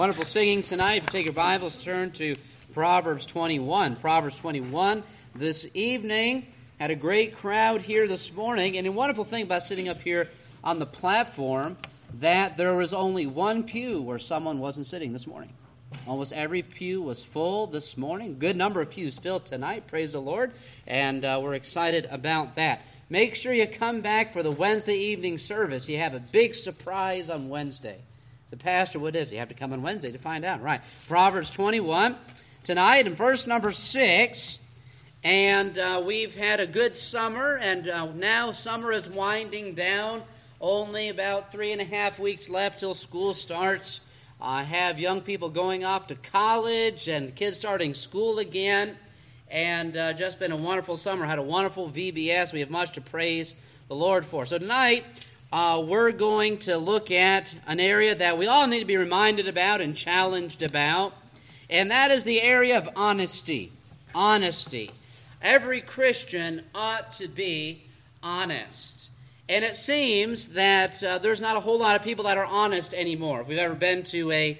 Wonderful singing tonight. If you take your Bibles, turn to Proverbs 21. Proverbs 21 this evening. Had a great crowd here this morning. And a wonderful thing about sitting up here on the platform, that there was only one pew where someone wasn't sitting this morning. Almost every pew was full this morning. Good number of pews filled tonight. Praise the Lord. And we're excited about that. Make sure you come back for the Wednesday evening service. You have a big surprise on Wednesday. The pastor, what is it? You have to come on Wednesday to find out. Right. Proverbs 21 tonight in verse number 6. And we've had a good summer, and now summer is winding down. Only about 3.5 weeks left till school starts. I have young people going off to college and kids starting school again. And just been a wonderful summer. Had a wonderful VBS. We have much to praise the Lord for. So tonight, we're going to look at an area that we all need to be reminded about and challenged about, and that is the area of honesty. Honesty. Every Christian ought to be honest. And it seems that there's not a whole lot of people that are honest anymore. If we've ever been to there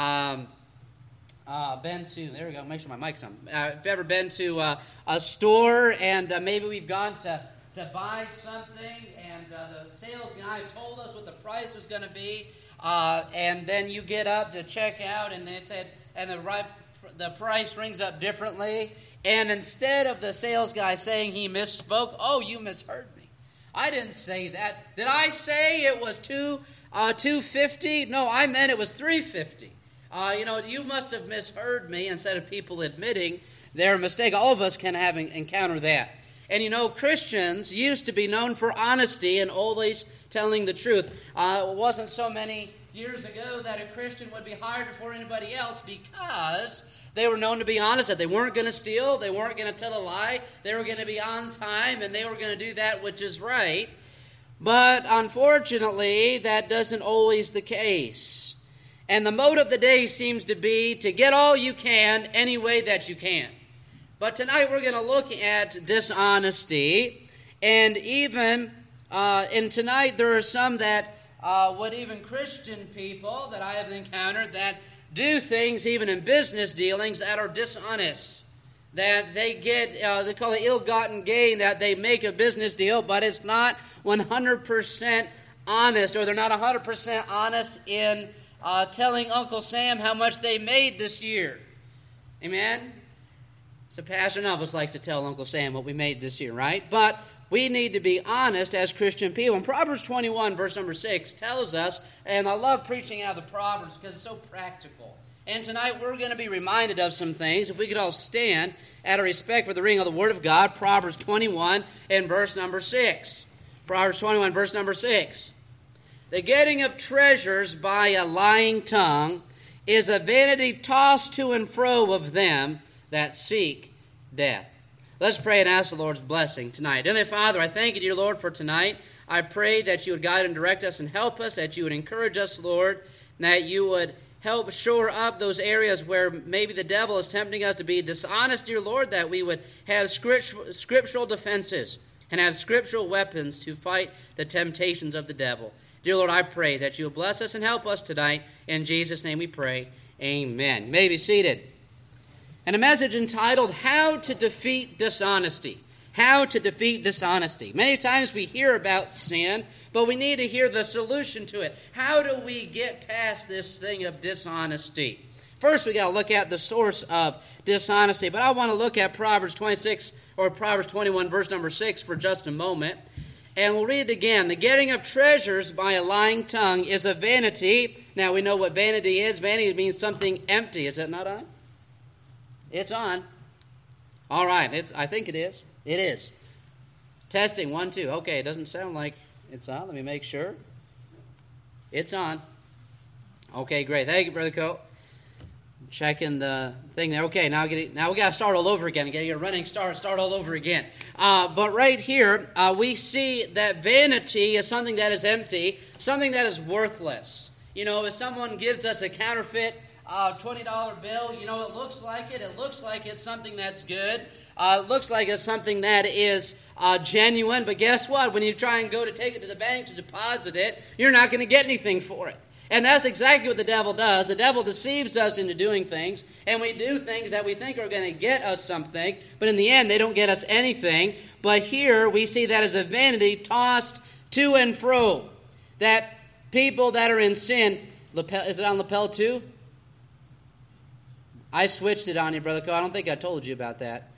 we go, make sure my mic's on. If you've ever been to a store and maybe we've gone to buy something, and the sales guy told us what the price was going to be, and then you get up to check out, and they said, and the price rings up differently, and instead of the sales guy saying he misspoke, oh, you misheard me. I didn't say that. Did I say it was $2.50? No, I meant it was $3.50. You must have misheard me, instead of people admitting their mistake. All of us can encounter that. And Christians used to be known for honesty and always telling the truth. It wasn't so many years ago that a Christian would be hired before anybody else because they were known to be honest, that they weren't going to steal, they weren't going to tell a lie, they were going to be on time, and they were going to do that which is right. But unfortunately, that doesn't always the case. And the mode of the day seems to be to get all you can any way that you can. But tonight we're going to look at dishonesty, and tonight there are some that even Christian people that I have encountered that do things even in business dealings that are dishonest. That they get, they call it ill-gotten gain, that they make a business deal, but it's not 100% honest, or they're not 100% honest in telling Uncle Sam how much they made this year. Amen? So Pastor Elvis likes to tell Uncle Sam what we made this year, right? But we need to be honest as Christian people. And Proverbs 21, verse number 6, tells us, and I love preaching out of the Proverbs because it's so practical. And tonight we're going to be reminded of some things. If we could all stand out of respect for the reading of the Word of God, Proverbs 21 and verse number 6. Proverbs 21, verse number 6. The getting of treasures by a lying tongue is a vanity tossed to and fro of them that seek death. Let's pray and ask the Lord's blessing tonight. Heavenly Father, I thank you, dear Lord, for tonight. I pray that you would guide and direct us and help us, that you would encourage us, Lord, and that you would help shore up those areas where maybe the devil is tempting us to be dishonest, dear Lord, that we would have scriptural defenses and have scriptural weapons to fight the temptations of the devil. Dear Lord, I pray that you will bless us and help us tonight. In Jesus' name we pray. Amen. You may be seated. And a message entitled, How to Defeat Dishonesty. How to defeat dishonesty. Many times we hear about sin, but we need to hear the solution to it. How do we get past this thing of dishonesty? First, we got to look at the source of dishonesty. But I want to look at Proverbs 26 or Proverbs 21, verse number 6 for just a moment. And we'll read it again. The getting of treasures by a lying tongue is a vanity. Now, we know what vanity is. Vanity means something empty. Is that not on? It's on. All right. I think it is. It is. Testing. 1, 2. Okay, it doesn't sound like it's on. Let me make sure. It's on. Okay, great. Thank you, Brother Coe. Checking the thing there. Okay, now we got to start all over again. Get your running start all over again. But right here, we see that vanity is something that is empty, something that is worthless. If someone gives us a counterfeit $20 bill, it looks like it. It looks like it's something that's good. It looks like it's something that is genuine. But guess what? When you try and go to take it to the bank to deposit it, you're not going to get anything for it. And that's exactly what the devil does. The devil deceives us into doing things, and we do things that we think are going to get us something, but in the end, they don't get us anything. But here, we see that as a vanity tossed to and fro. That people that are in sin, is it on lapel 2? I switched it on you, Brother Cole. I don't think I told you about that.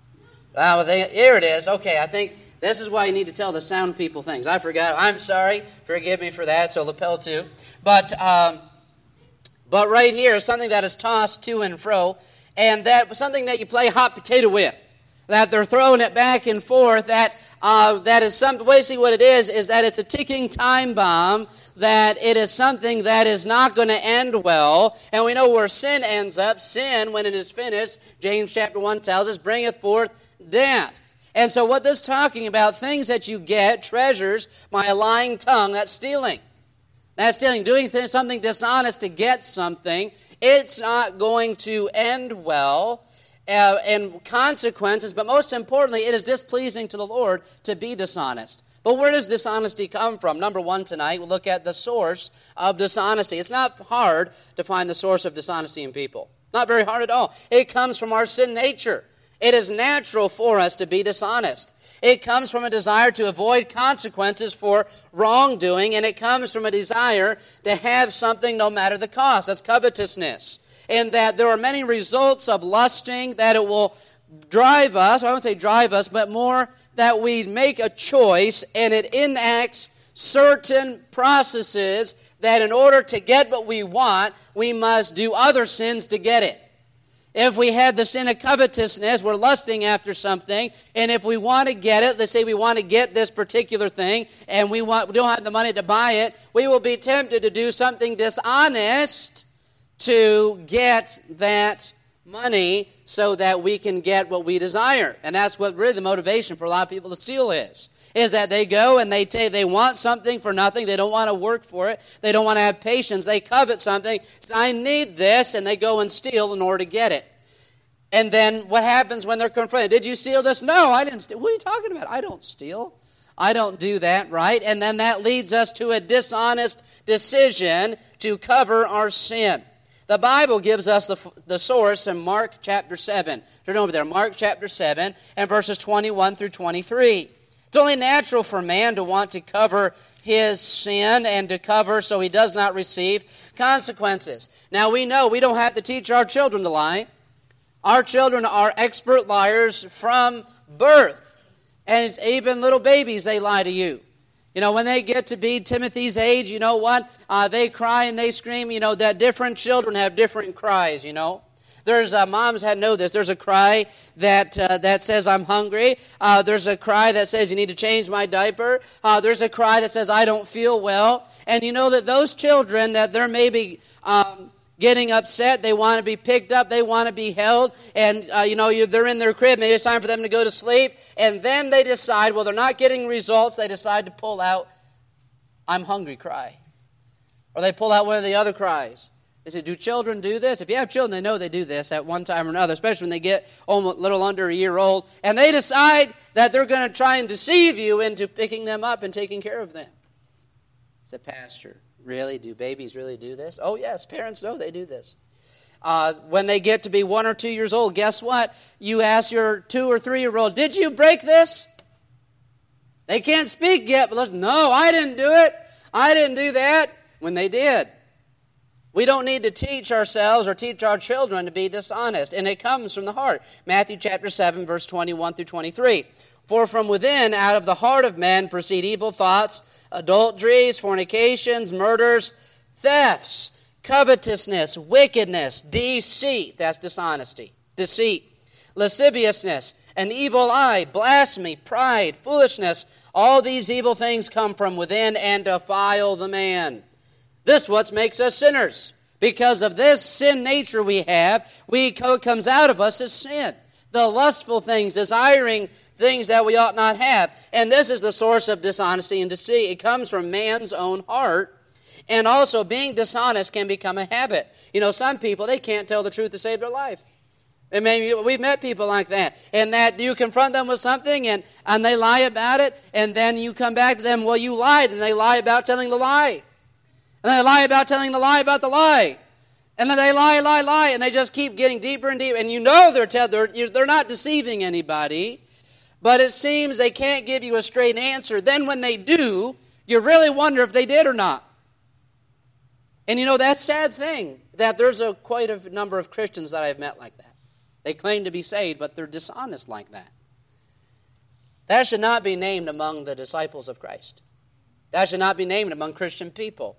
Here it is. Okay, I think this is why you need to tell the sound people things. I forgot. I'm sorry. Forgive me for that. So lapel 2. But right here is something that is tossed to and fro, and that something that you play hot potato with. That they're throwing it back and forth. That is some way. See what it is that it's a ticking time bomb. That it is something that is not going to end well. And we know where sin ends up. Sin, when it is finished, James chapter 1 tells us, bringeth forth death. And so what this is talking about, things that you get, treasures, by a lying tongue, that's stealing. That's stealing, doing something dishonest to get something. It's not going to end well. And consequences, but most importantly, it is displeasing to the Lord to be dishonest. But where does dishonesty come from? Number one tonight, we'll look at the source of dishonesty. It's not hard to find the source of dishonesty in people. Not very hard at all. It comes from our sin nature. It is natural for us to be dishonest. It comes from a desire to avoid consequences for wrongdoing, and it comes from a desire to have something no matter the cost. That's covetousness. And that there are many results of lusting, that it will drive us, I won't say drive us, but more that we make a choice, and it enacts certain processes that in order to get what we want, we must do other sins to get it. If we had the sin of covetousness, we're lusting after something, and if we want to get it, let's say we want to get this particular thing, and we don't have the money to buy it, we will be tempted to do something dishonest to get that money so that we can get what we desire. And that's what really the motivation for a lot of people to steal is that they go and they want something for nothing. They don't want to work for it. They don't want to have patience. They covet something. So I need this, and they go and steal in order to get it. And then what happens when they're confronted? Did you steal this? No, I didn't steal. What are you talking about? I don't steal. I don't do that, right? And then that leads us to a dishonest decision to cover our sin. The Bible gives us the source in Mark chapter 7. Turn over there, Mark chapter 7 and verses 21 through 23. It's only natural for man to want to cover his sin and to cover so he does not receive consequences. Now we know we don't have to teach our children to lie. Our children are expert liars from birth. And it's even little babies, they lie to you. You know, when they get to be Timothy's age, you know what? They cry and they scream. You know, that different children have different cries, you know. There's, moms had know this, there's a cry that says, I'm hungry. There's a cry that says, you need to change my diaper. There's a cry that says, I don't feel well. And you know that those children, that they're maybe getting upset, they want to be picked up, they want to be held, and they're in their crib, maybe it's time for them to go to sleep, and then they decide, well, they're not getting results, they decide to pull out, I'm hungry cry. Or they pull out one of the other cries. They say, do children do this? If you have children, they know they do this at one time or another, especially when they get almost a little under a year old, and they decide that they're going to try and deceive you into picking them up and taking care of them. It's a pastor. Really? Do babies really do this? Oh, yes. Parents know they do this. When they get to be 1 or 2 years old, guess what? You ask your 2 or 3-year-old, did you break this? They can't speak yet, but listen, no, I didn't do it. I didn't do that. When they did. We don't need to teach ourselves or teach our children to be dishonest, and it comes from the heart. Matthew chapter 7, verse 21 through 23. For from within, out of the heart of men, proceed evil thoughts, adulteries, fornications, murders, thefts, covetousness, wickedness, deceit, that's dishonesty, deceit, lasciviousness, an evil eye, blasphemy, pride, foolishness. All these evil things come from within and defile the man. This what makes us sinners. Because of this sin nature we have, what comes out of us is sin. The lustful things, desiring things that we ought not have. And this is the source of dishonesty and deceit. It comes from man's own heart. And also, being dishonest can become a habit. You know, some people, they can't tell the truth to save their life. I mean, we've met people like that. And that you confront them with something and they lie about it. And then you come back to them, well, you lied. And they lie about telling the lie. And then they lie about telling the lie about the lie. And then they lie, and they just keep getting deeper and deeper. And you know they're not deceiving anybody, but it seems they can't give you a straight answer. Then when they do, you really wonder if they did or not. And you know, that's a sad thing, that there's quite a number of Christians that I've met like that. They claim to be saved, but they're dishonest like that. That should not be named among the disciples of Christ. That should not be named among Christian people.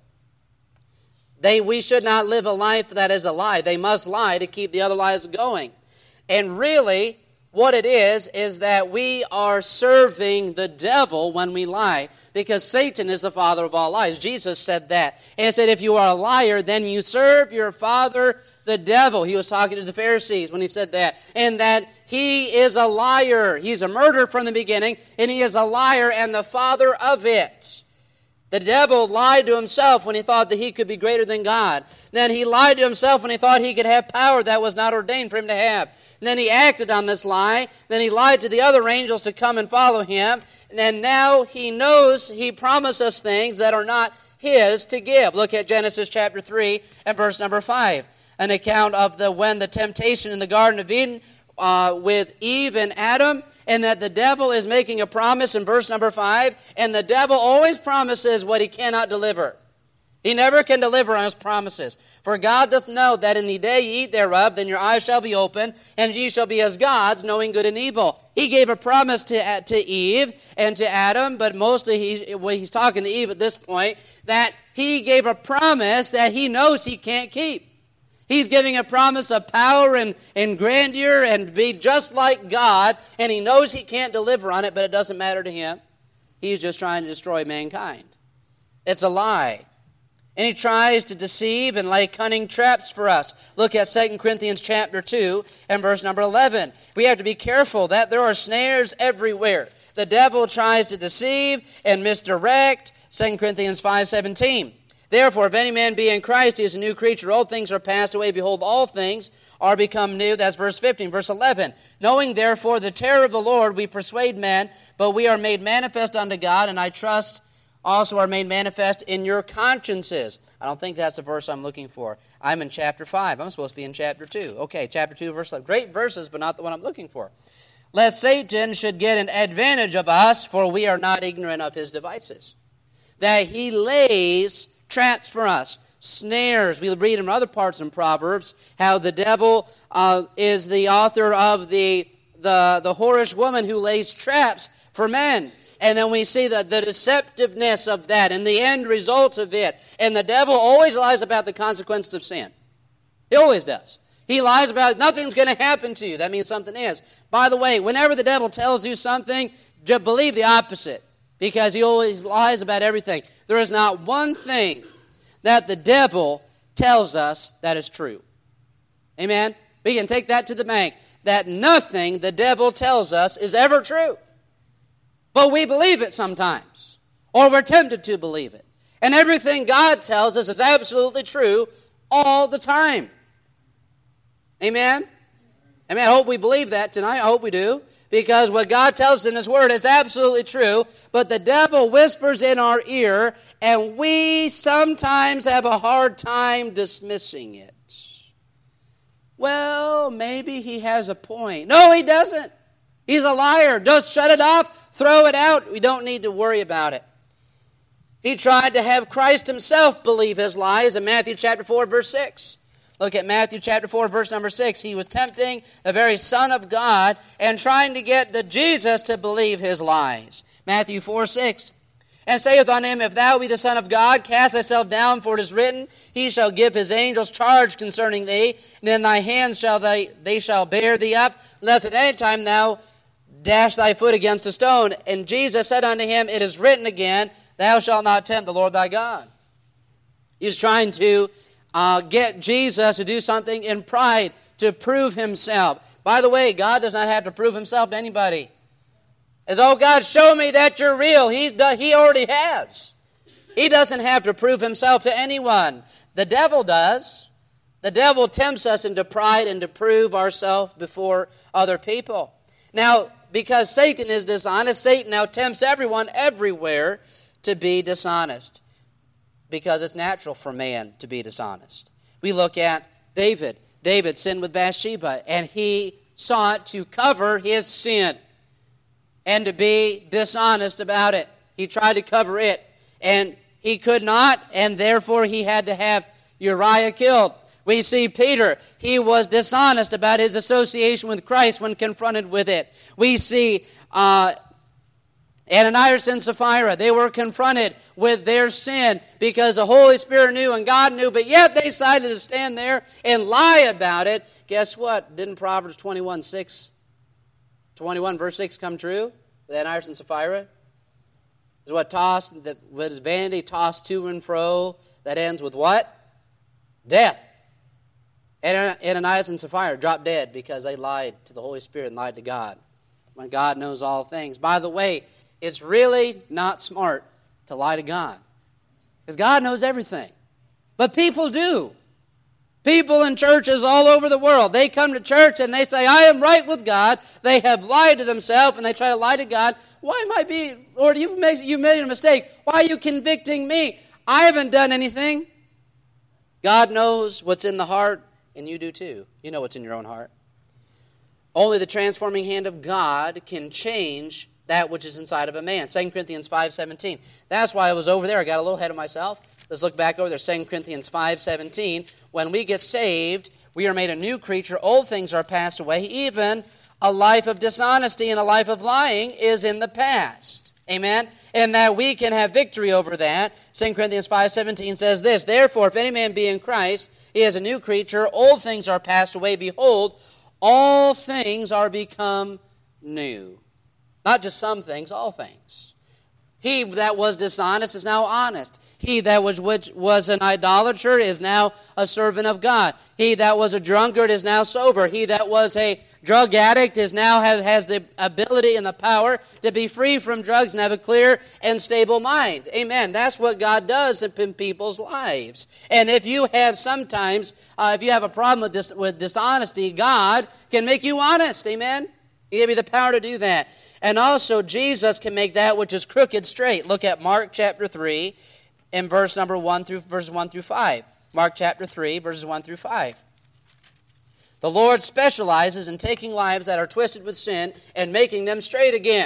We should not live a life that is a lie. They must lie to keep the other lies going. And really, what it is that we are serving the devil when we lie, because Satan is the father of all lies. Jesus said that. And he said, if you are a liar, then you serve your father, the devil. He was talking to the Pharisees when he said that. And that he is a liar. He's a murderer from the beginning, and he is a liar and the father of it. The devil lied to himself when he thought that he could be greater than God. Then he lied to himself when he thought he could have power that was not ordained for him to have. And then he acted on this lie. Then he lied to the other angels to come and follow him. And now he knows he promised us things that are not his to give. Look at Genesis chapter 3 and verse number 5. An account of when the temptation in the Garden of Eden with Eve and Adam, and that the devil is making a promise in verse number 5, and the devil always promises what he cannot deliver. He never can deliver on his promises. For God doth know that in the day ye eat thereof, then your eyes shall be open, and ye shall be as gods, knowing good and evil. He gave a promise to Eve and to Adam, but mostly he's talking to Eve at this point, that he gave a promise that he knows he can't keep. He's giving a promise of power and grandeur and be just like God, and he knows he can't deliver on it, but it doesn't matter to him. He's just trying to destroy mankind. It's a lie. And he tries to deceive and lay cunning traps for us. Look at 2 Corinthians chapter 2 and verse number 11. We have to be careful that there are snares everywhere. The devil tries to deceive and misdirect. 2 Corinthians 5:17. Therefore, if any man be in Christ, he is a new creature. Old things are passed away. Behold, all things are become new. That's verse 15. Verse 11. Knowing, therefore, the terror of the Lord, we persuade men, but we are made manifest unto God, and I trust also are made manifest in your consciences. I don't think that's the verse I'm looking for. I'm in chapter 5. I'm supposed to be in chapter 2. Okay, chapter 2, verse 11. Great verses, but not the one I'm looking for. Lest Satan should get an advantage of us, for we are not ignorant of his devices. That he lays traps for us, snares. We read in other parts in Proverbs how the devil is the author of the whorish woman who lays traps for men. And then we see the deceptiveness of that and the end result of it. And the devil always lies about the consequences of sin. He always does. He lies about nothing's going to happen to you. That means something is. By the way, whenever the devil tells you something, just believe the opposite, because he always lies about everything. There is not one thing that the devil tells us that is true. Amen? We can take that to the bank, that nothing the devil tells us is ever true. But we believe it sometimes, or we're tempted to believe it. And everything God tells us is absolutely true all the time. Amen? I mean, I hope we believe that tonight. I hope we do. Because what God tells us in His Word is absolutely true. But the devil whispers in our ear, and we sometimes have a hard time dismissing it. Well, maybe he has a point. No, he doesn't. He's a liar. Just shut it off. Throw it out. We don't need to worry about it. He tried to have Christ Himself believe his lies in Matthew chapter 4, verse 6. Look at Matthew chapter 4, verse number 6. He was tempting the very Son of God and trying to get the Jesus to believe his lies. Matthew 4, 6. And saith unto him, If thou be the Son of God, cast thyself down, for it is written, He shall give His angels charge concerning thee, and in thy hands they shall bear thee up, lest at any time thou dash thy foot against a stone. And Jesus said unto him, It is written again, Thou shalt not tempt the Lord thy God. He's trying to get Jesus to do something in pride, to prove Himself. By the way, God does not have to prove Himself to anybody. As, oh God, show me that you're real. He already has. He doesn't have to prove Himself to anyone. The devil does. The devil tempts us into pride and to prove ourselves before other people. Now, because Satan is dishonest, Satan now tempts everyone everywhere to be dishonest. because it's natural for man to be dishonest. We look at David. David sinned with Bathsheba, and he sought to cover his sin and to be dishonest about it. He tried to cover it, and he could not, and therefore he had to have Uriah killed. We see Peter. He was dishonest about his association with Christ when confronted with it. We see Ananias and Sapphira. They were confronted with their sin because the Holy Spirit knew and God knew, but yet they decided to stand there and lie about it. Guess what? Didn't Proverbs 21 verse 6 come true with Ananias and Sapphira? Is what is vanity tossed to and fro that ends with what? Death. Ananias and Sapphira dropped dead because they lied to the Holy Spirit and lied to God when God knows all things. By the way, it's really not smart to lie to God because God knows everything. But people do. People in churches all over the world, they come to church and they say, I am right with God. They have lied to themselves and they try to lie to God. Why am I being, Lord, you made a mistake. Why are you convicting me? I haven't done anything. God knows what's in the heart, and you do too. You know what's in your own heart. Only the transforming hand of God can change that which is inside of a man. 2 Corinthians 5:17. That's why I was over there. I got a little ahead of myself. Let's look back over there. 2 Corinthians 5:17. When we get saved, we are made a new creature. Old things are passed away. Even a life of dishonesty and a life of lying is in the past. Amen? And that we can have victory over that. 2 Corinthians 5:17 says this, Therefore, if any man be in Christ, he is a new creature. Old things are passed away. Behold, all things are become new. Not just some things, all things. He that was dishonest is now honest. He that was an idolater is now a servant of God. He that was a drunkard is now sober. He that was a drug addict is now has the ability and the power to be free from drugs and have a clear and stable mind. Amen. That's what God does in people's lives. And if you have sometimes, if you have a problem with dishonesty, God can make you honest. Amen. He gave you the power to do that. And also, Jesus can make that which is crooked straight. Look at Mark chapter 3 and verses 1 through 5. Mark chapter 3, verses 1 through 5. The Lord specializes in taking lives that are twisted with sin and making them straight again.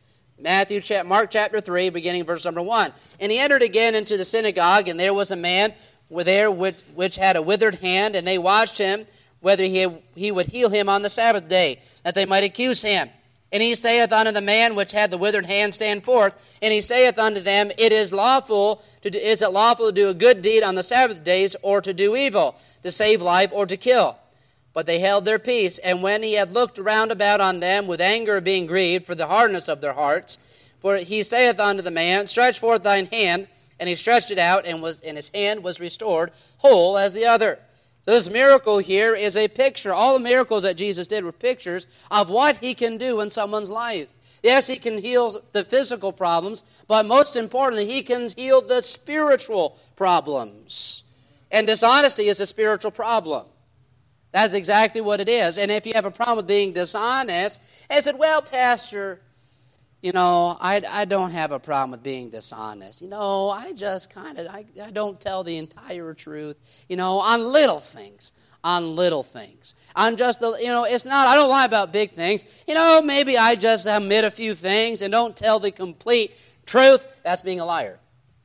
Mark chapter 3, beginning verse 1. And he entered again into the synagogue, and there was a man there which had a withered hand, and they watched him, whether he would heal him on the Sabbath day, that they might accuse him. And he saith unto the man which had the withered hand, Stand forth. And he saith unto them, Is it lawful to do a good deed on the Sabbath days, or to do evil, to save life, or to kill? But they held their peace. And when he had looked round about on them, with anger being grieved for the hardness of their hearts, for he saith unto the man, Stretch forth thine hand. And he stretched it out, and his hand was restored, whole as the other. This miracle here is a picture. All the miracles that Jesus did were pictures of what he can do in someone's life. Yes, he can heal the physical problems, but most importantly, he can heal the spiritual problems. And dishonesty is a spiritual problem. That's exactly what it is. And if you have a problem with being dishonest, and said, well, Pastor, I don't have a problem with being dishonest. I just I don't tell the entire truth, on little things. On just, it's not, I don't lie about big things. Maybe I just omit a few things and don't tell the complete truth. That's being a liar.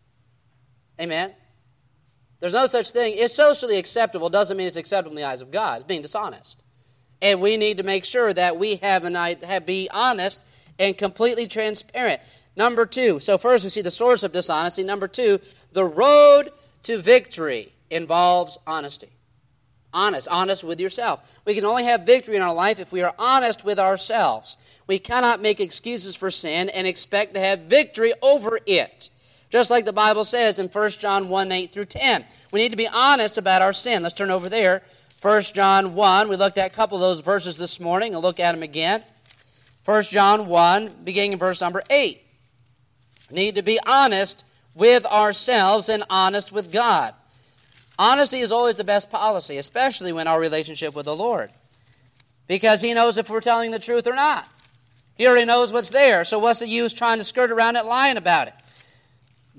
Amen? There's no such thing. It's socially acceptable. Doesn't mean it's acceptable in the eyes of God. It's being dishonest. And we need to make sure that we be honest and completely transparent. Number 2, so first we see the source of dishonesty. Number 2, the road to victory involves honesty. Honest with yourself. We can only have victory in our life if we are honest with ourselves. We cannot make excuses for sin and expect to have victory over it. Just like the Bible says in 1 John 1, 8 through 10. We need to be honest about our sin. Let's turn over there. 1 John 1, we looked at a couple of those verses this morning. I'll look at them again. 1 John 1, beginning in verse number 8. We need to be honest with ourselves and honest with God. Honesty is always the best policy, especially when our relationship with the Lord. Because he knows if we're telling the truth or not. He already knows what's there, so what's the use trying to skirt around it, lying about it?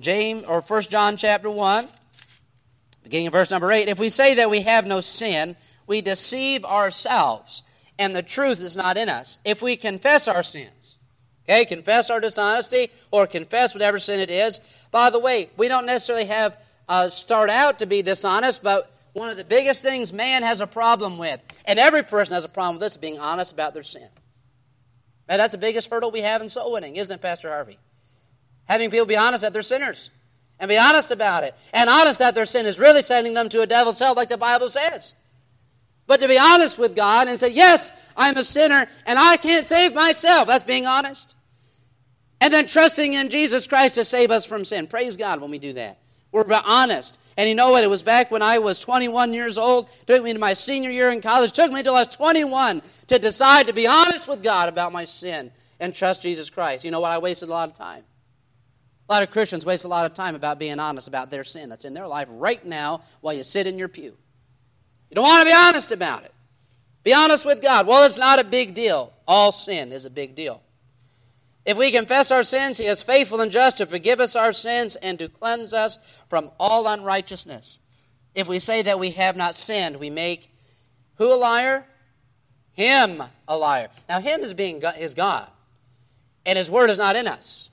James or 1 John chapter 1, beginning of verse number 8, if we say that we have no sin, we deceive ourselves, and the truth is not in us. If we confess our sins, okay, confess our dishonesty, or confess whatever sin it is. By the way, we don't necessarily have start out to be dishonest, but one of the biggest things man has a problem with, and every person has a problem with this, is being honest about their sin. And that's the biggest hurdle we have in soul winning, isn't it, Pastor Harvey? Having people be honest that they're sinners, and be honest about it. And honest that their sin is really sending them to a devil's hell, like the Bible says. But to be honest with God and say, yes, I'm a sinner, and I can't save myself. That's being honest. And then trusting in Jesus Christ to save us from sin. Praise God when we do that. We're honest. And you know what? It was back when I was 21 years old. It took me to my senior year in college. It took me until I was 21 to decide to be honest with God about my sin and trust Jesus Christ. You know what? I wasted a lot of time. A lot of Christians waste a lot of time about being honest about their sin that's in their life right now while you sit in your pew. You don't want to be honest about it. Be honest with God. Well, it's not a big deal. All sin is a big deal. If we confess our sins, He is faithful and just to forgive us our sins and to cleanse us from all unrighteousness. If we say that we have not sinned, we make who a liar? Him a liar. Now, Him is God, and His Word is not in us.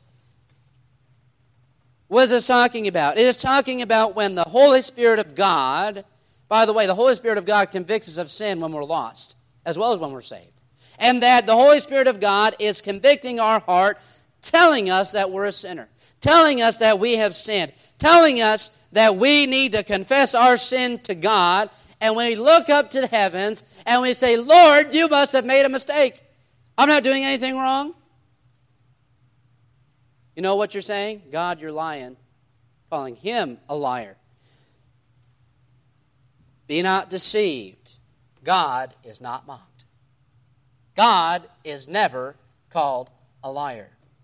What is this talking about? It is talking about when the Holy Spirit of God, by the way, the Holy Spirit of God convicts us of sin when we're lost, as well as when we're saved. And that the Holy Spirit of God is convicting our heart, telling us that we're a sinner, telling us that we have sinned, telling us that we need to confess our sin to God. And when we look up to the heavens and we say, Lord, you must have made a mistake. I'm not doing anything wrong. You know what you're saying? God, you're lying, calling Him a liar. Be not deceived. God is not mocked. God is never called a liar.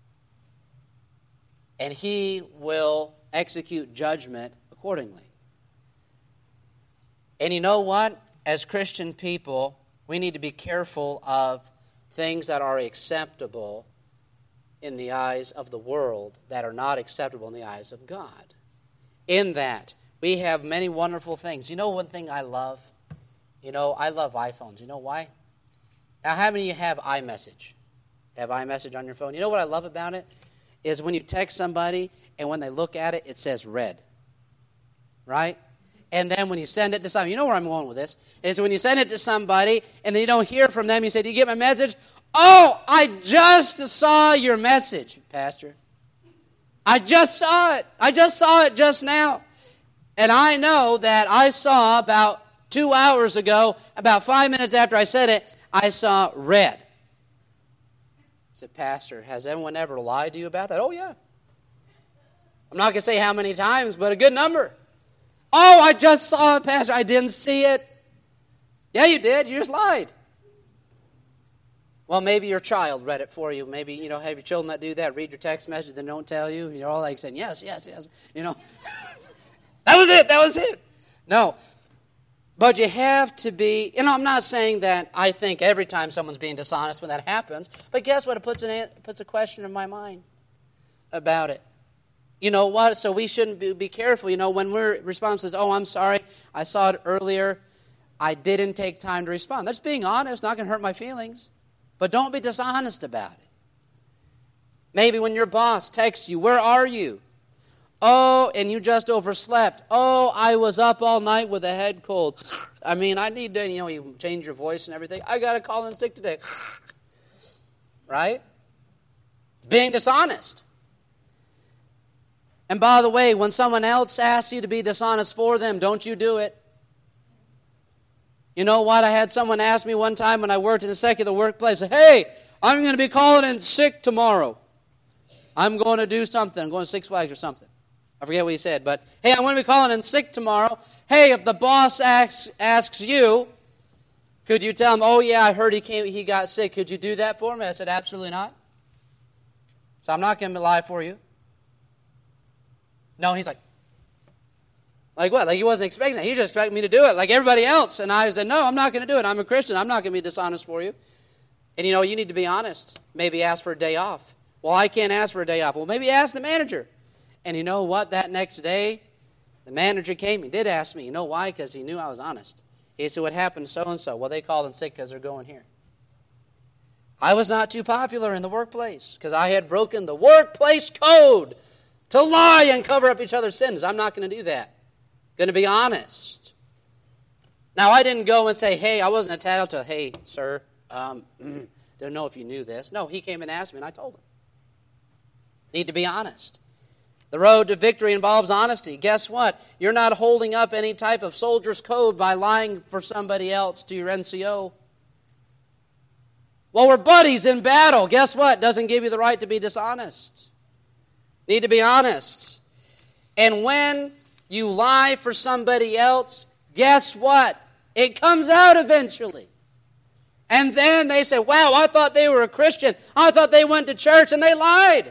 And He will execute judgment accordingly. And you know what? As Christian people, we need to be careful of things that are acceptable in the eyes of the world that are not acceptable in the eyes of God. In that, we have many wonderful things. You know one thing I love? I love iPhones. You know why? Now, how many of you have iMessage? Have iMessage on your phone? You know what I love about it? Is when you text somebody, and when they look at it, it says read. Right? And then when you send it to somebody, you know where I'm going with this, is when you send it to somebody, and then you don't hear from them, you say, do you get my message? Oh, I just saw your message, Pastor. I just saw it. I just saw it just now. And I know that I saw about 2 hours ago, about 5 minutes after I said it, I saw red. I said, Pastor, has anyone ever lied to you about that? Oh, yeah. I'm not going to say how many times, but a good number. Oh, I just saw it, Pastor. I didn't see it. Yeah, you did. You just lied. Well, maybe your child read it for you. Maybe, have your children that do that. Read your text message, then don't tell you. You're all like saying, yes, yes, yes. That was it. No. But you have to be, I'm not saying that I think every time someone's being dishonest when that happens, but guess what? It puts a question in my mind about it. You know what? So we shouldn't be careful. When we're responsive, oh, I'm sorry, I saw it earlier, I didn't take time to respond. That's being honest, not going to hurt my feelings. But don't be dishonest about it. Maybe when your boss texts you, where are you? Oh, and you just overslept. Oh, I was up all night with a head cold. I need to, you change your voice and everything. I got to call in sick today. Right? Being dishonest. And by the way, when someone else asks you to be dishonest for them, don't you do it. You know what? I had someone ask me one time when I worked in a secular workplace, hey, I'm going to be calling in sick tomorrow. I'm going to do something. I'm going to Six Flags or something. I forget what he said, but hey, I'm going to be calling in sick tomorrow. Hey, if the boss asks you, could you tell him, oh yeah, I heard he got sick. Could you do that for me? I said, absolutely not. So I'm not going to lie for you. No, he's like what? Like he wasn't expecting that. He just expected me to do it like everybody else. And I said, no, I'm not going to do it. I'm a Christian. I'm not going to be dishonest for you. And you need to be honest. Maybe ask for a day off. Well, I can't ask for a day off. Well, maybe ask the manager. And you know what? That next day, the manager came. He did ask me. You know why? Because he knew I was honest. He said, what happened to so-and-so? Well, they called in sick because they're going here. I was not too popular in the workplace because I had broken the workplace code to lie and cover up each other's sins. I'm not going to do that. I'm going to be honest. Now, I didn't go and say, hey, I wasn't entitled to, hey, sir, don't know if you knew this. No, he came and asked me, and I told him. Need to be honest. The road to victory involves honesty. Guess what? You're not holding up any type of soldier's code by lying for somebody else to your NCO. Well, we're buddies in battle. Guess what? Doesn't give you the right to be dishonest. Need to be honest. And when you lie for somebody else, guess what? It comes out eventually. And then they say, wow, I thought they were a Christian. I thought they went to church, and they lied.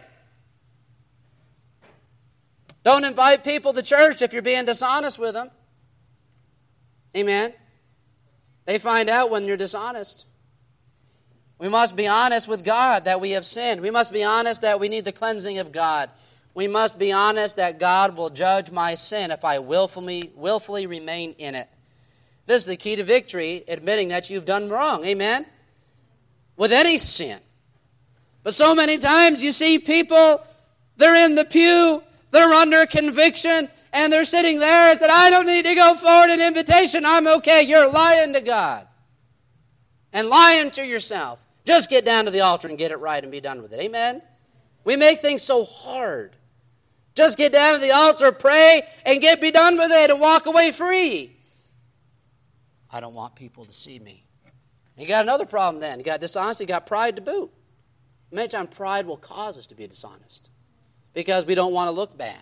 Don't invite people to church if you're being dishonest with them. Amen. They find out when you're dishonest. We must be honest with God that we have sinned. We must be honest that we need the cleansing of God. We must be honest that God will judge my sin if I willfully remain in it. This is the key to victory, admitting that you've done wrong. Amen? With any sin. But so many times you see people, they're in the pew, they're under conviction, and they're sitting there and said, I don't need to go forward an invitation. I'm okay. You're lying to God. And lying to yourself. Just get down to the altar and get it right and be done with it. Amen? We make things so hard. Just get down to the altar, pray, and be done with it and walk away free. I don't want people to see me. You got another problem then. You got dishonesty, you got pride to boot. Many times pride will cause us to be dishonest because we don't want to look bad.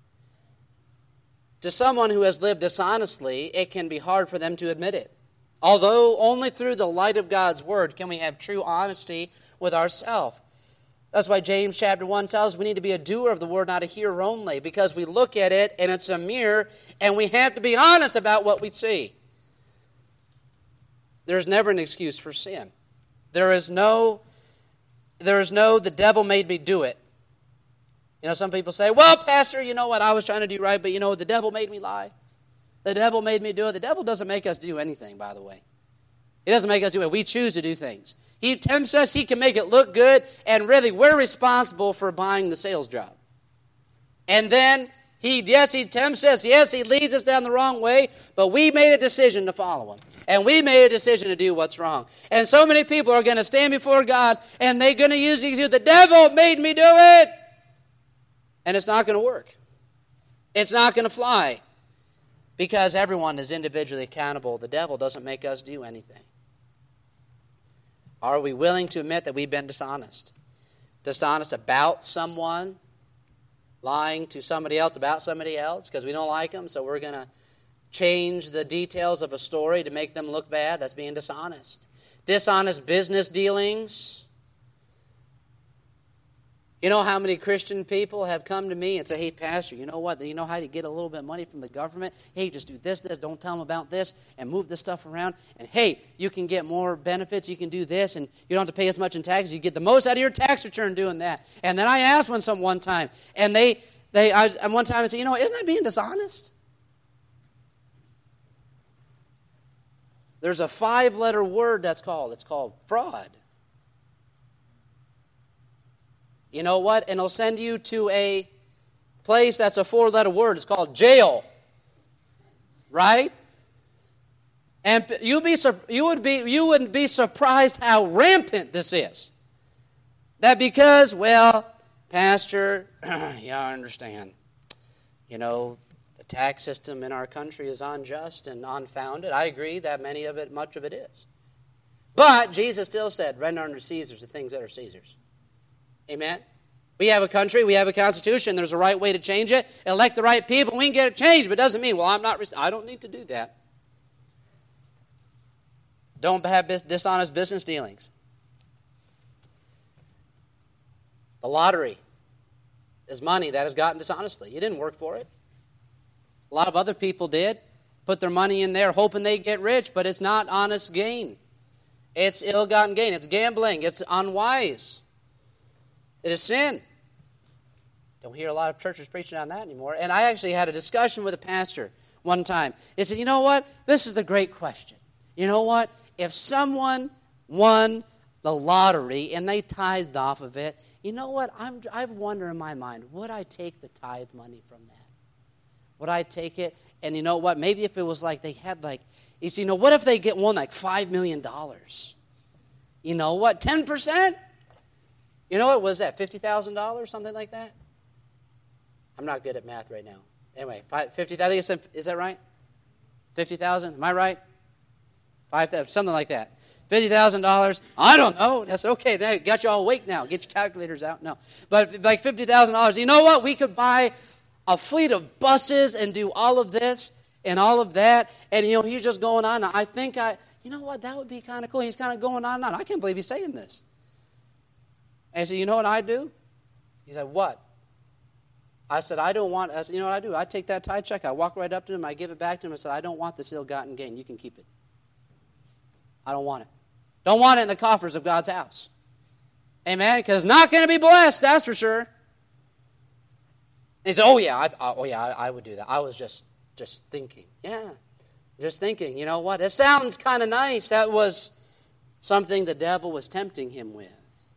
To someone who has lived dishonestly, it can be hard for them to admit it. Although only through the light of God's Word can we have true honesty with ourselves. That's why James chapter 1 tells us we need to be a doer of the Word, not a hearer only, because we look at it and it's a mirror and we have to be honest about what we see. There's never an excuse for sin. There is no, the devil made me do it. You know, some people say, well, Pastor, you know what, I was trying to do right, but you know, the devil made me lie. The devil made me do it. The devil doesn't make us do anything, by the way. He doesn't make us do it. We choose to do things. He tempts us. He can make it look good. And really, we're responsible for buying the sales job. And then, he tempts us. Yes, he leads us down the wrong way. But we made a decision to follow him. And we made a decision to do what's wrong. And so many people are going to stand before God. And they're going to use these. The devil made me do it. And it's not going to work. It's not going to fly. Because everyone is individually accountable. The devil doesn't make us do anything. Are we willing to admit that we've been dishonest? Dishonest about someone? Lying to somebody else about somebody else because we don't like them, so we're going to change the details of a story to make them look bad? That's being dishonest. Dishonest business dealings. You know how many Christian people have come to me and say, hey, Pastor, you know what? You know how to get a little bit of money from the government? Hey, just do this, don't tell them about this, and move this stuff around. And hey, you can get more benefits, you can do this, and you don't have to pay as much in taxes. You get the most out of your tax return doing that. And then I asked one time, and one time I said, you know, isn't that being dishonest? There's a 5-letter word it's called fraud. You know what? And it'll send you to a place that's a 4-letter word. It's called jail. Right? And you wouldn't be surprised how rampant this is. That because, well, Pastor, yeah, I understand. You know, the tax system in our country is unjust and unfounded. I agree that much of it is. But Jesus still said, render unto Caesar the things that are Caesar's. Amen? We have a country, we have a constitution, there's a right way to change it, elect the right people, we can get it changed, but it doesn't mean, well, I don't need to do that. Don't have dishonest business dealings. The lottery is money that is gotten dishonestly. You didn't work for it. A lot of other people did. Put their money in there hoping they get rich, but it's not honest gain. It's ill-gotten gain. It's gambling. It's unwise. It is sin. Don't hear a lot of churches preaching on that anymore. And I actually had a discussion with a pastor one time. He said, you know what? This is the great question. You know what? If someone won the lottery and they tithed off of it, you know what? I wonder in my mind, would I take the tithe money from that? Would I take it? And you know what? Maybe if it was like they had like, you see, what if they get won like $5 million? You know what? 10%? You know what was that? $50,000? Something like that? I'm not good at math right now. Anyway, 50. I think is that right? 50,000. Am I right? 5,000, something like that. $50,000. I don't know. That's okay. They got you all awake now. Get your calculators out. No, but like $50,000. You know what? We could buy a fleet of buses and do all of this and all of that. And he's just going on. I think you know what? That would be kind of cool. He's kind of going on and on. I can't believe he's saying this. And I said, you know what I do? He said, what? I said, I don't want, I said, you know what I do? I take that tithe check, I walk right up to him, I give it back to him, I said, I don't want this ill-gotten gain. You can keep it. I don't want it. Don't want it in the coffers of God's house. Amen? Because it's not going to be blessed, that's for sure. He said, I would do that. I was just thinking. Yeah, just thinking. You know what? It sounds kind of nice. That was something the devil was tempting him with.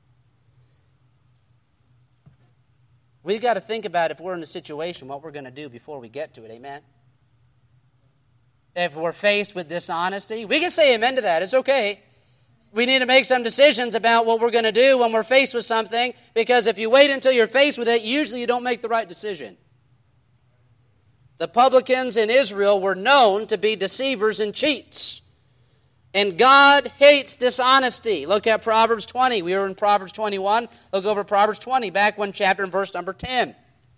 We've got to think about if we're in a situation, what we're going to do before we get to it. Amen? If we're faced with dishonesty, we can say amen to that. It's okay. We need to make some decisions about what we're going to do when we're faced with something, because if you wait until you're faced with it, usually you don't make the right decision. The publicans in Israel were known to be deceivers and cheats. And God hates dishonesty. Look at Proverbs 20. We were in Proverbs 21. Look over Proverbs 20, back one chapter and verse number 10.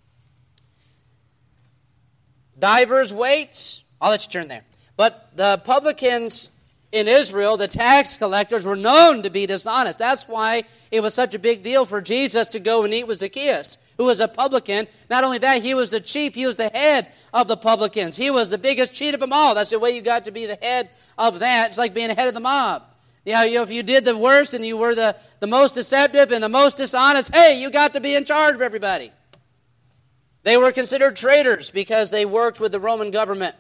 Divers waits. I'll let you turn there. But the publicans in Israel, the tax collectors, were known to be dishonest. That's why it was such a big deal for Jesus to go and eat with Zacchaeus, who was a publican. Not only that, he was the chief, he was the head of the publicans. He was the biggest cheat of them all. That's the way you got to be the head of that. It's like being the head of the mob. If you did the worst and you were the most deceptive and the most dishonest, hey, you got to be in charge of everybody. They were considered traitors because they worked with the Roman government.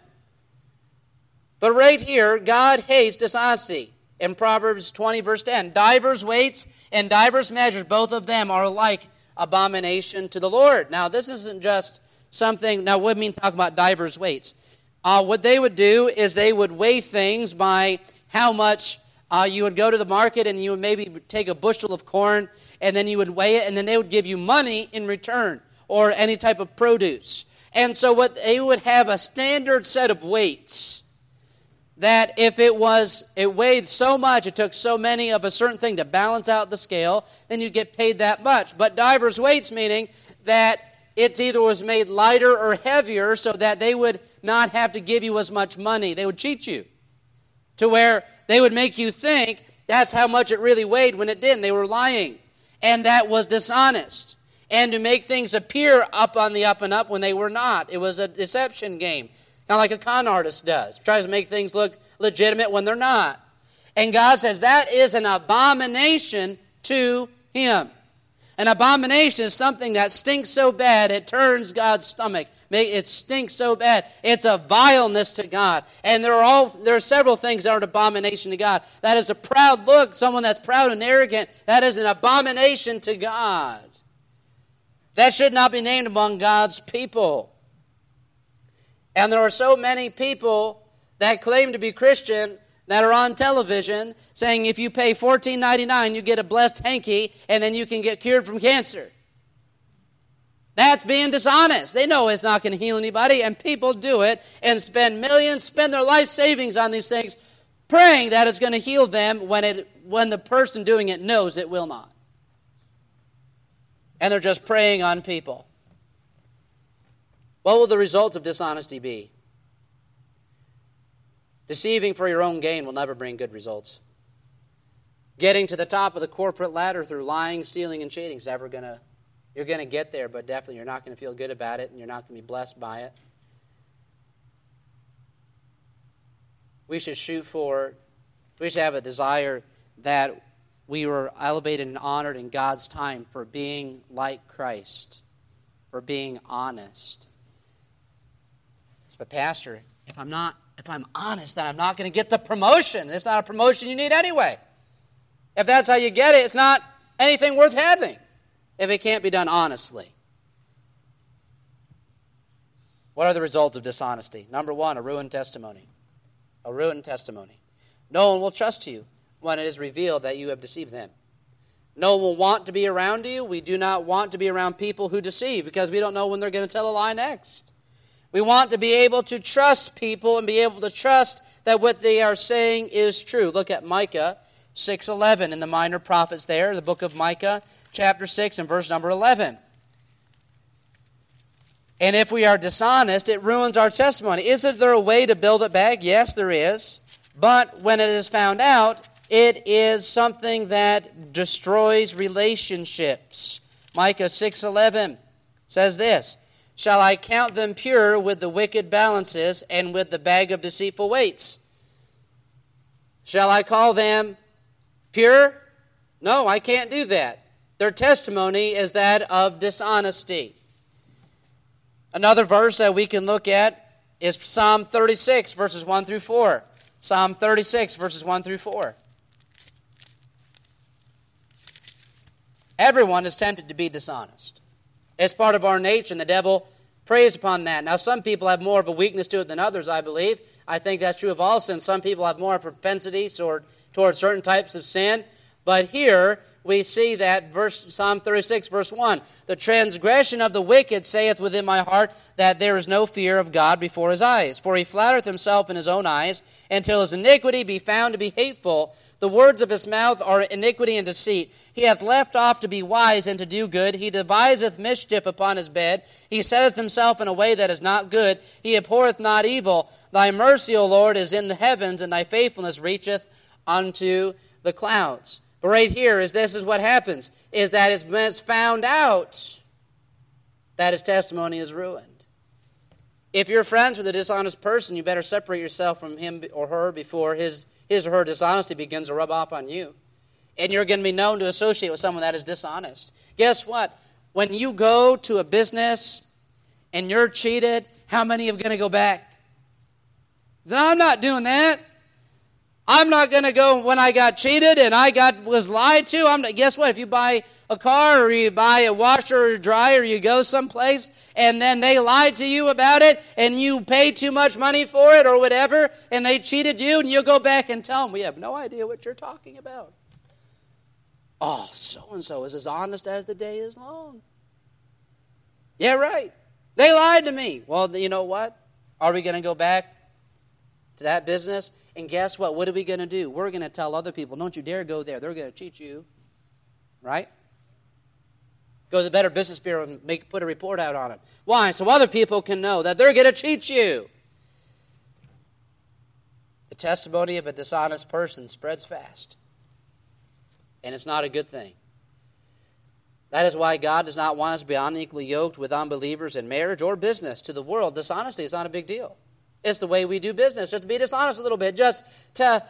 But right here, God hates dishonesty. In Proverbs 20, verse 10, divers weights and divers measures, both of them are like abomination to the Lord. Now, this isn't just something, now what do I mean talk about divers weights? What they would do is they would weigh things by how much you would go to the market and you would maybe take a bushel of corn and then you would weigh it and then they would give you money in return or any type of produce. And so what they would have a standard set of weights that if it weighed so much, it took so many of a certain thing to balance out the scale, then you'd get paid that much. But divers weights, meaning that it either was made lighter or heavier so that they would not have to give you as much money. They would cheat you to where they would make you think that's how much it really weighed when it didn't. They were lying. And that was dishonest. And to make things appear up on the up and up when they were not. It was a deception game. Kind of like a con artist does. Tries to make things look legitimate when they're not. And God says that is an abomination to Him. An abomination is something that stinks so bad it turns God's stomach. It stinks so bad. It's a vileness to God. And there are several things that are an abomination to God. That is a proud look, someone that's proud and arrogant. That is an abomination to God. That should not be named among God's people. And there are so many people that claim to be Christian that are on television saying if you pay $14.99, you get a blessed hanky and then you can get cured from cancer. That's being dishonest. They know it's not going to heal anybody, and people do it and spend millions, spend their life savings on these things, praying that it's going to heal them when the person doing it knows it will not. And they're just preying on people. What will the results of dishonesty be? Deceiving for your own gain will never bring good results. Getting to the top of the corporate ladder through lying, stealing, and cheating is never going to... You're going to get there, but definitely you're not going to feel good about it, and you're not going to be blessed by it. We should have a desire that we were elevated and honored in God's time for being like Christ. for being honest. But Pastor, if I'm honest, then I'm not going to get the promotion. It's not a promotion you need anyway. If that's how you get it, it's not anything worth having if it can't be done honestly. What are the results of dishonesty? Number one, a ruined testimony. A ruined testimony. No one will trust you when it is revealed that you have deceived them. No one will want to be around you. We do not want to be around people who deceive because we don't know when they're going to tell a lie next. We want to be able to trust people and be able to trust that what they are saying is true. Look at Micah 6:11 in the minor prophets there, the book of Micah, chapter 6 and verse number 11. And if we are dishonest, it ruins our testimony. Is there a way to build it back? Yes, there is. But when it is found out, it is something that destroys relationships. Micah 6:11 says this, "Shall I count them pure with the wicked balances and with the bag of deceitful weights? Shall I call them pure? No, I can't do that. Their testimony is that of dishonesty." Another verse that we can look at is Psalm 36, verses 1 through 4. Psalm 36, verses 1 through 4. Everyone is tempted to be dishonest. It's part of our nature, and the devil preys upon that. Now, some people have more of a weakness to it than others, I believe. I think that's true of all sin. Some people have more propensity toward certain types of sin. But here we see that Psalm 36, verse 1, "The transgression of the wicked saith within my heart that there is no fear of God before his eyes. For he flattereth himself in his own eyes, until his iniquity be found to be hateful. The words of his mouth are iniquity and deceit. He hath left off to be wise and to do good. He deviseth mischief upon his bed. He setteth himself in a way that is not good. He abhorreth not evil. Thy mercy, O Lord, is in the heavens, and thy faithfulness reacheth unto the clouds." But right here this is what happens, is that it's found out that his testimony is ruined. If you're friends with a dishonest person, you better separate yourself from him or her before his or her dishonesty begins to rub off on you. And you're going to be known to associate with someone that is dishonest. Guess what? When you go to a business and you're cheated, how many are going to go back? No, I'm not doing that. I'm not going to go when I got cheated and was lied to. Guess what? If you buy a car or you buy a washer or dryer, you go someplace and then they lied to you about it and you paid too much money for it or whatever and they cheated you, and you'll go back and tell them, "We have no idea what you're talking about. Oh, so-and-so is as honest as the day is long." Yeah, right. They lied to me. Well, you know what? Are we going to go back to that business? And guess what? What are we going to do? We're going to tell other people, "Don't you dare go there. They're going to cheat you." Right? Go to the Better Business Bureau and put a report out on them. Why? So other people can know that they're going to cheat you. The testimony of a dishonest person spreads fast. And it's not a good thing. That is why God does not want us to be unequally yoked with unbelievers in marriage or business. To the world, dishonesty is not a big deal. It's the way we do business, just to be dishonest a little bit, just to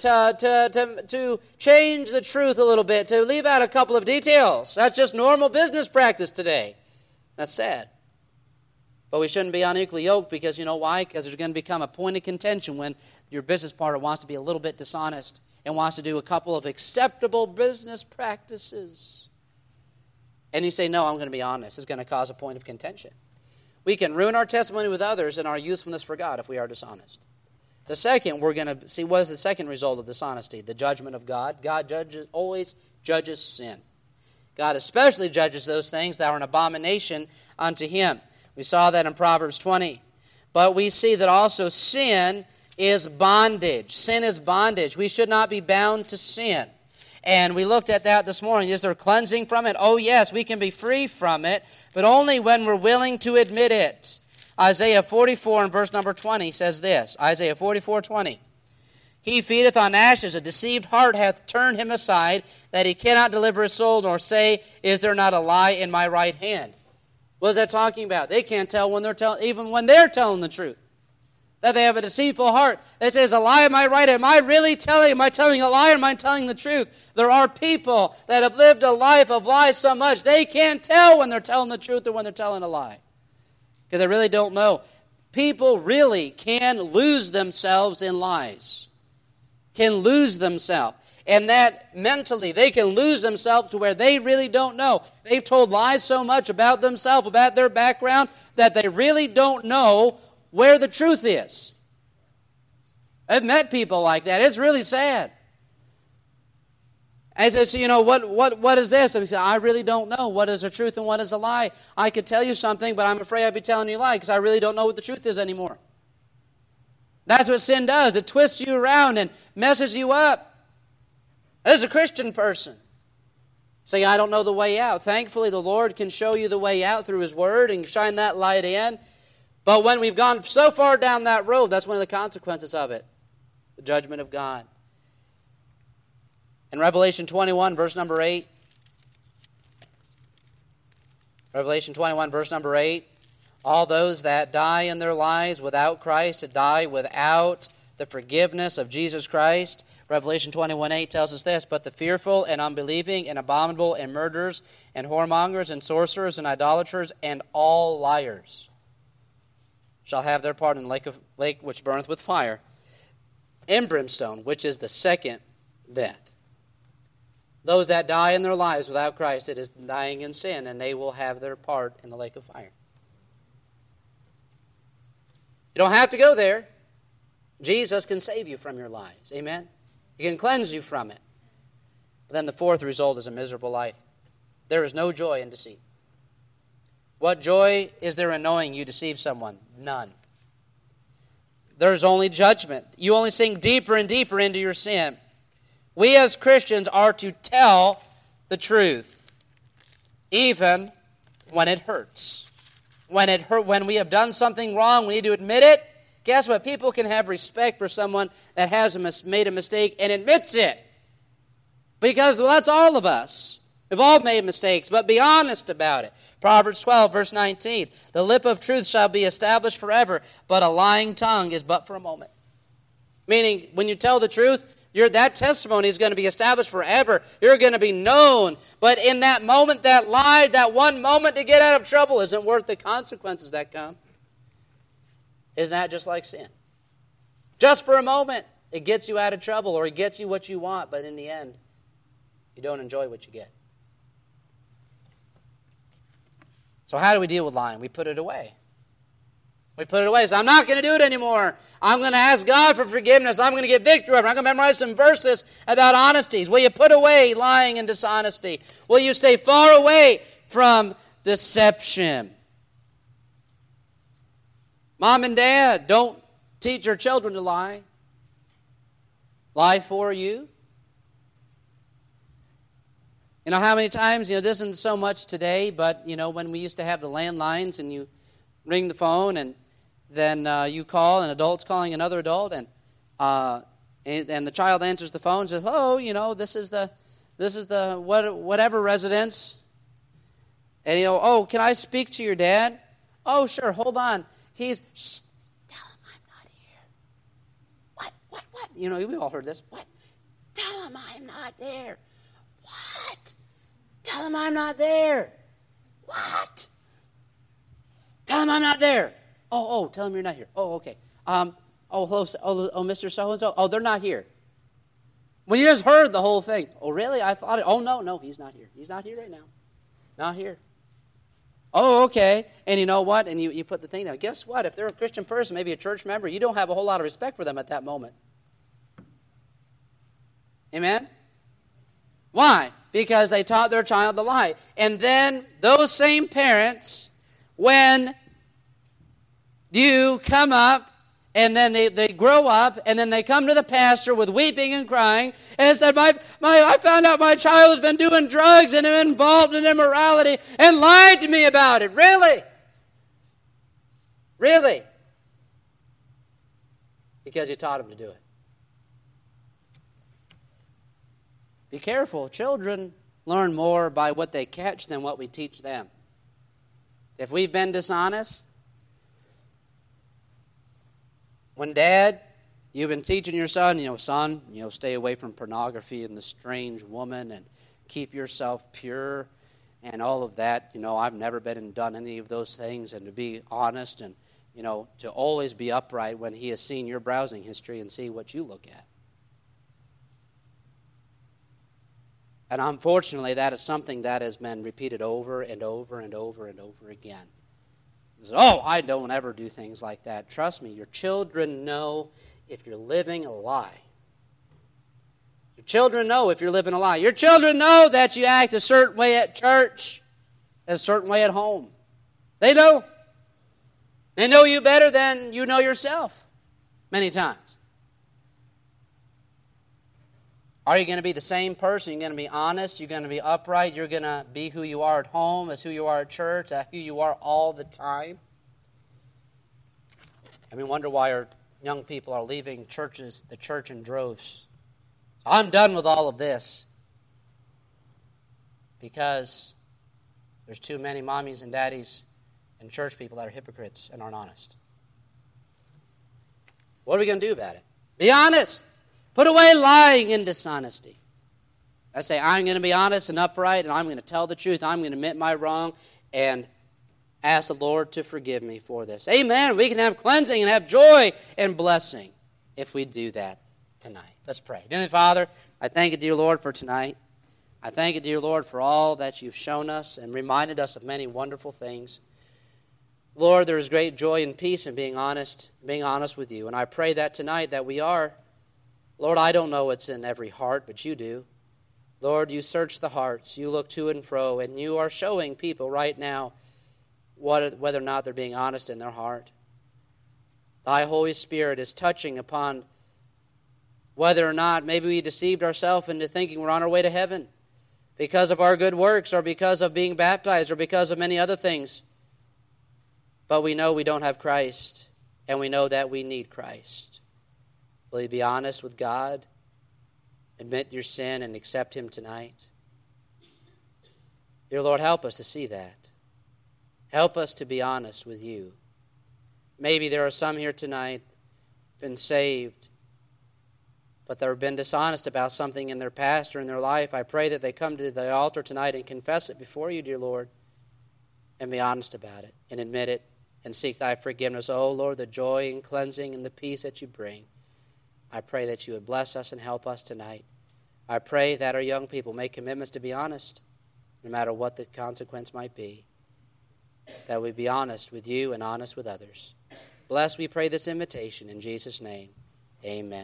change the truth a little bit, to leave out a couple of details. That's just normal business practice today. That's sad. But we shouldn't be unequally yoked because, you know why? Because there's going to become a point of contention when your business partner wants to be a little bit dishonest and wants to do a couple of acceptable business practices. And you say, "No, I'm going to be honest." It's going to cause a point of contention. We can ruin our testimony with others and our usefulness for God if we are dishonest. The second, we're going to see what is the second result of dishonesty, the judgment of God. God always judges sin. God especially judges those things that are an abomination unto him. We saw that in Proverbs 20. But we see that also sin is bondage. Sin is bondage. We should not be bound to sin. And we looked at that this morning. Is there cleansing from it? Oh, yes, we can be free from it, but only when we're willing to admit it. Isaiah 44 and verse number 20 says this. Isaiah 44:20. "He feedeth on ashes, a deceived heart hath turned him aside, that he cannot deliver his soul, nor say, Is there not a lie in my right hand?" What is that talking about? They can't tell when even when they're telling the truth. That they have a deceitful heart. They say, is a lie, am I right? Am I telling a lie, or am I telling the truth? There are people that have lived a life of lies so much, they can't tell when they're telling the truth or when they're telling a lie. Because they really don't know. People really can lose themselves in lies. Can lose themselves. And that mentally, they can lose themselves to where they really don't know. They've told lies so much about themselves, about their background, that they really don't know where the truth is. I've met people like that. It's really sad. I said, so, what is this? And he said, I really don't know what is the truth and what is a lie. I could tell you something, but I'm afraid I'd be telling you a lie because I really don't know what the truth is anymore. That's what sin does. It twists you around and messes you up. As a Christian person, say, I don't know the way out. Thankfully, the Lord can show you the way out through His Word and shine that light in. But when we've gone so far down that road, that's one of the consequences of it, the judgment of God. In Revelation 21, verse number 8, Revelation 21, verse number 8, all those that die in their lives without Christ, that die without the forgiveness of Jesus Christ. Revelation 21:8 tells us this, but the fearful and unbelieving and abominable and murderers and whoremongers and sorcerers and idolaters and all liars shall have their part in the lake which burneth with fire and brimstone, which is the second death. Those that die in their lives without Christ, it is dying in sin, and they will have their part in the lake of fire. You don't have to go there. Jesus can save you from your lies. Amen? He can cleanse you from it. But then the fourth result is a miserable life. There is no joy in deceit. What joy is there in knowing you deceive someone? None. There's only judgment. You only sink deeper and deeper into your sin. We as Christians are to tell the truth, even when it hurts. When we have done something wrong, we need to admit it. Guess what? People can have respect for someone that has made a mistake and admits it. Because that's all of us. We've all made mistakes, but be honest about it. Proverbs 12, verse 19. The lip of truth shall be established forever, but a lying tongue is but for a moment. Meaning, when you tell the truth, that testimony is going to be established forever. You're going to be known. But in that moment, that lie, that one moment to get out of trouble isn't worth the consequences that come. Isn't that just like sin? Just for a moment, it gets you out of trouble or it gets you what you want, but in the end, you don't enjoy what you get. So how do we deal with lying? We put it away. We put it away. So I'm not going to do it anymore. I'm going to ask God for forgiveness. I'm going to get victory over it. I'm going to memorize some verses about honesties. Will you put away lying and dishonesty? Will you stay far away from deception? Mom and Dad, don't teach your children to lie. Lie for you. You know how many times, this isn't so much today, but, when we used to have the landlines and you ring the phone and then you call, an adult's calling another adult, and the child answers the phone and says, hello, this is the whatever residence. And can I speak to your dad? Oh, sure, hold on. Tell him I'm not here. What? We all heard this. What? Tell him I'm not there. What? Tell him I'm not there. What? Tell him I'm not there. Oh, tell him you're not here. Oh, okay. Hello, Mr. So-and-so. Oh, they're not here. When you just heard the whole thing. Oh, really? I thought it. Oh, no, he's not here. He's not here right now. Not here. Oh, okay. And you know what? And you put the thing down. Guess what? If they're a Christian person, maybe a church member, you don't have a whole lot of respect for them at that moment. Amen? Why? Because they taught their child to lie. And then those same parents, when you come up, and then they grow up, and then they come to the pastor with weeping and crying, and said, I found out my child has been doing drugs and involved in immorality and lied to me about it. Really? Really? Because you taught him to do it. Be careful. Children learn more by what they catch than what we teach them. If we've been dishonest, When Dad, you've been teaching your son, son, stay away from pornography and the strange woman and keep yourself pure and all of that. I've never been and done any of those things, and to be honest and, to always be upright when he has seen your browsing history and see what you look at. And unfortunately, that is something that has been repeated over and over and over and over again. I don't ever do things like that. Trust me, your children know if you're living a lie. Your children know if you're living a lie. Your children know that you act a certain way at church and a certain way at home. They know. They know you better than you know yourself many times. Are you going to be the same person? You're going to be honest. You're going to be upright. You're going to be who you are at home as who you are at church, as who you are all the time. We wonder why our young people are leaving the church in droves. I'm done with all of this because there's too many mommies and daddies and church people that are hypocrites and aren't honest. What are we going to do about it? Be honest. Put away lying and dishonesty. I say, I'm going to be honest and upright, and I'm going to tell the truth. I'm going to admit my wrong and ask the Lord to forgive me for this. Amen. We can have cleansing and have joy and blessing if we do that tonight. Let's pray. Dear Father, I thank you, dear Lord, for tonight. I thank you, dear Lord, for all that you've shown us and reminded us of many wonderful things. Lord, there is great joy and peace in being honest with you. And I pray that tonight that we are. Lord, I don't know what's in every heart, but you do. Lord, you search the hearts. You look to and fro, and you are showing people right now whether or not they're being honest in their heart. Thy Holy Spirit is touching upon whether or not maybe we deceived ourselves into thinking we're on our way to heaven because of our good works or because of being baptized or because of many other things. But we know we don't have Christ, and we know that we need Christ. Will you be honest with God? Admit your sin and accept Him tonight? Dear Lord, help us to see that. Help us to be honest with you. Maybe there are some here tonight been saved, but they've been dishonest about something in their past or in their life. I pray that they come to the altar tonight and confess it before you, dear Lord, and be honest about it and admit it and seek thy forgiveness. Oh, Lord, the joy and cleansing and the peace that you bring. I pray that you would bless us and help us tonight. I pray that our young people make commitments to be honest, no matter what the consequence might be. That we be honest with you and honest with others. Bless, we pray, this invitation in Jesus' name. Amen.